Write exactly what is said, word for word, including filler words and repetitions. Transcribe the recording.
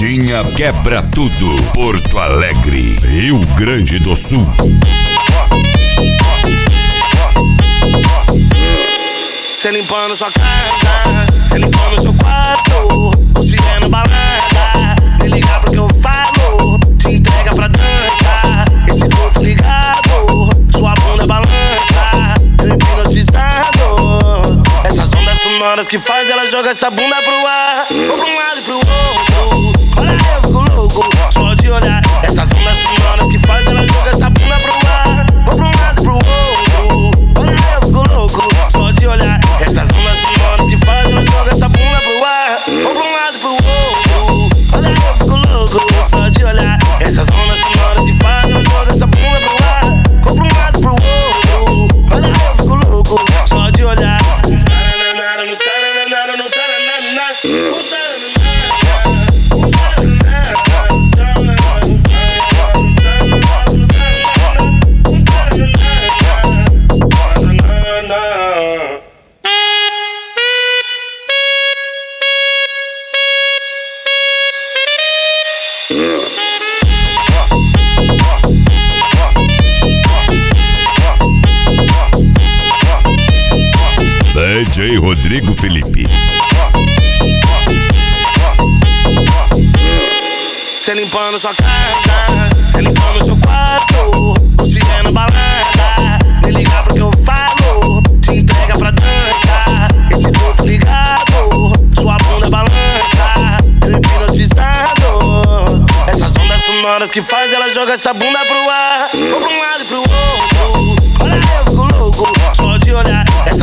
Modinha quebra tudo. Porto Alegre, Rio Grande do Sul. Cê limpando sua casa, cê limpando seu quarto. Você é na balada, me liga pro que eu falo. Te entrega pra dança, esse corpo ligado. Sua bunda balança, eu hipnotizado. Essas ondas sonoras que faz ela joga essa bunda pro ar. Vou pra um lado e pro outro, olha eu fico louco só de olhar. Essas ondas sonoras que faz ela joga essa bunda pro ar. Vou pra um lado e pro outro, olha eu fico louco só de olhar. Essas ondas sonoras que faz ela joga essa bunda pro ar. Vou pra um lado e pro outro, olha eu fico louco só de olhar. Essas ondas sonoras que faz ela joga essa bunda pro ar. Vou pra um lado e pro outro, olha eu fico louco só de olhar. D J Rodrigo Felipe. Cê limpando sua casa, cê limpando seu quarto. Você é na balada, me liga pro que eu falo. Te entrega pra dança, esse corpo ligado. Sua bunda balança, eu hipnotizado. Essas ondas sonoras que faz ela joga essa bunda pro ar. Vou pra um lado e pro outro, olha eu fico louco só de olhar. Essa